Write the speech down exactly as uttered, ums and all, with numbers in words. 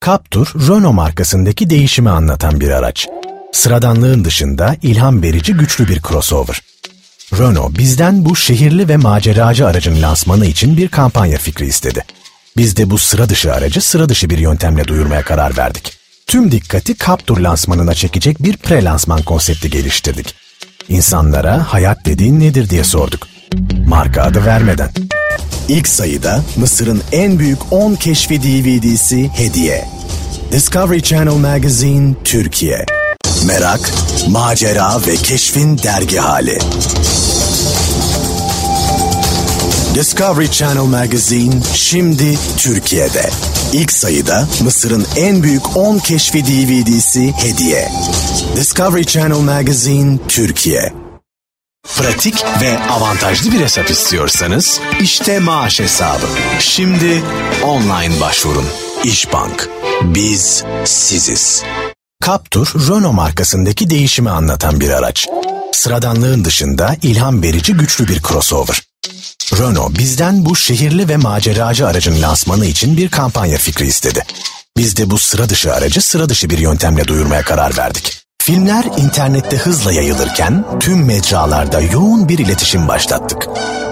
Captur, Renault markasındaki değişimi anlatan bir araç. Sıradanlığın dışında ilham verici güçlü bir crossover. Renault bizden bu şehirli ve maceracı aracın lansmanı için bir kampanya fikri istedi. Biz de bu sıra dışı aracı sıra dışı bir yöntemle duyurmaya karar verdik. Tüm dikkati Captur lansmanına çekecek bir pre-lansman konsepti geliştirdik. İnsanlara hayat dediğin nedir diye sorduk. Marka adı vermeden. İlk sayıda Mısır'ın en büyük on keşfi D V D'si hediye. Discovery Channel Magazine Türkiye. Merak, macera ve keşfin dergi hali. Discovery Channel Magazine şimdi Türkiye'de. İlk sayıda Mısır'ın en büyük on keşfi D V D'si hediye. Discovery Channel Magazine Türkiye. Pratik ve avantajlı bir hesap istiyorsanız işte maaş hesabı. Şimdi online başvurun. İşbank. Biz siziz. Captur, Renault markasındaki değişimi anlatan bir araç. Sıradanlığın dışında ilham verici güçlü bir crossover. Renault bizden bu şehirli ve maceracı aracın lansmanı için bir kampanya fikri istedi. Biz de bu sıra dışı aracı sıra dışı bir yöntemle duyurmaya karar verdik. Filmler internette hızla yayılırken tüm mecralarda yoğun bir iletişim başlattık.